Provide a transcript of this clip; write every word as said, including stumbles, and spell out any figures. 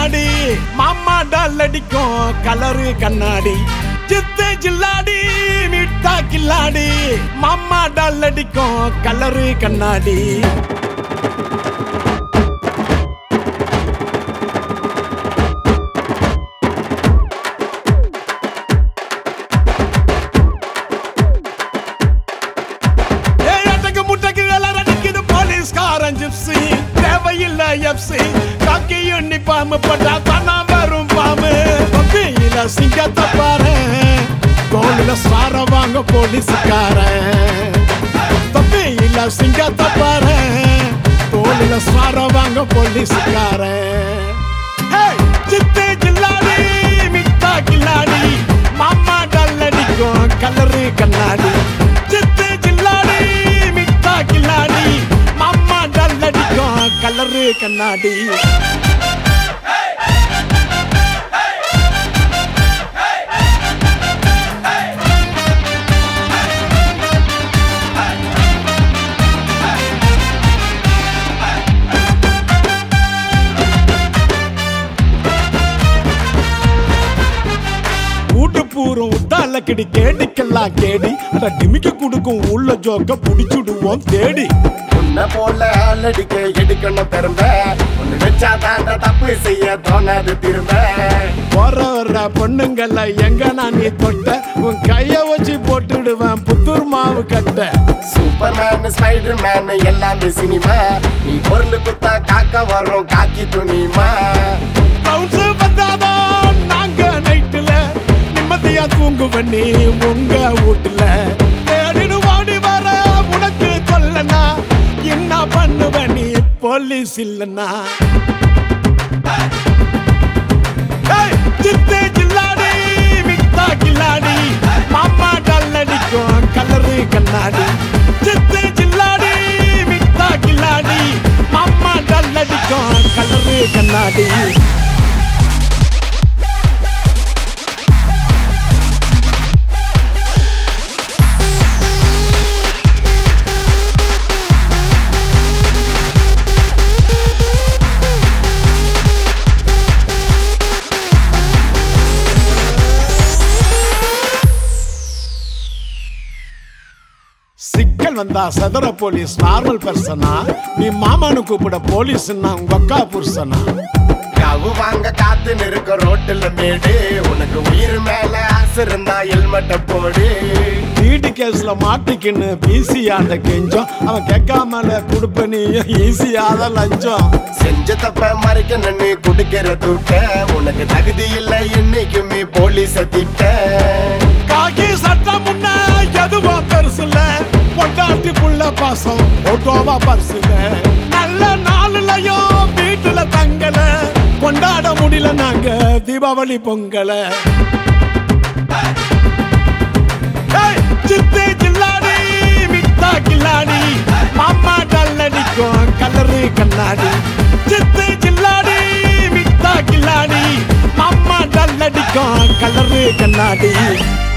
கில்லாடி மாமா டால் அடிக்கும் கலரு கண்ணாடி சித்து ஜில்லாடி மிட்டா கில்லாடி மாமா டால் அடிக்கும் கலரு கண்ணாடி தேவையில்லை எப்சி காக்கி யூனிஃபார்ம் போட்டா தானா வரும் பாம்பு தொப்பியில சிங்கத்தை பாரு தோளில சார வாங்க போலீஸ்காரன் தொப்பியில சிங்கத்தை பாரு தோளில சார வாங்க போலீஸ்காரன் சித்து ஜில்லாடி மிட்டா கில்லாடி மாமா டால் அடிக்கும் கலரு கண்ணாடி சித்து ஜில்லாடி மிட்டா கில்லாடி மாமா டால் அடிக்கும் கலரு கண்ணாடி பூரம் உத்தால கிடி கேடிக்கெல்லாம் கேடி அட டிமிக்க குடுக்கும் உள்ள ஜோக்க புடிச்சுடுவோம் தேடி உன்ன போல ஆளடிக்க எடுக்கணும் பெரும்ப ஒண்ணு வச்சா தாண்ட தப்பு செய்ய தோணாது திரும்ப வர வர பொண்ணுங்கள எங்க நான் நீ தொட்ட உன் கைய வச்சு போட்டுடுவேன் புத்தூர் மாவு கட்ட சூப்பர் மேன் ஸ்பைடர் மேன் எல்லாமே சினிமா நீ பொருள் குத்தா காக்க வரும் காக்கி துணிமா வந்தாதான் நாங்க நைட்டுல நிம்மதியா தூங்கு பண்ணி உங்க வீட்டுல தேடிடு வாடி வர உனக்கு சொல்லனா என்ன பண்ணுவ நீ போலீஸ் இல்லனா சித்து ஜில்லாடி மிட்டா கில்லாடி மாமா டால் அடிக்கும் கலரு கண்ணாடி சித்து ஜில்லாடி மிட்டா கில்லாடி மாமா டால் அடிக்கும் கலரு கண்ணாடி சிக்கல் வந்தா சதுர போலீஸ் நார்மல் பர்சனா நீ மாமானு கூப்பிட போலீஸ் உங்க அக்கா புருஷனா கவு வாங்க காத்து நிற்க ரோட்டுல மேடு உனக்கு உயிர் மேல ஆசை இருந்தா ஹெல்மெட்ட போடு வீடு கேஸ்ல மாட்டிக்கின்னு பிசியாண்ட கெஞ்சம் அவன் கேட்காமல குடுப்ப நீ ஈஸியாத லஞ்சம் செஞ்ச தப்ப மறைக்க நின்னு குடுக்கிற தூட்ட உனக்கு தகுதி இல்லை இன்னைக்குமே போலீஸ திட்ட காக்கி சட்டம் முன்ன எதுவா பெருசுல பொண்டாட்டி புள்ள பாசம் ஓட்டோவா பரிசுல நல்ல நாளுலயும் வீட்டுல தங்கல கொண்டாட முடியல நாங்க தீபாவளி பொங்கல சித்து ஜில்லாடி மிட்டா கில்லாடி மாமா டால் அடிக்கும் கலரு கண்ணாடி சித்து ஜில்லாடி மிட்டா கில்லாடி மாமா டால் அடிக்கும் கலரு கண்ணாடி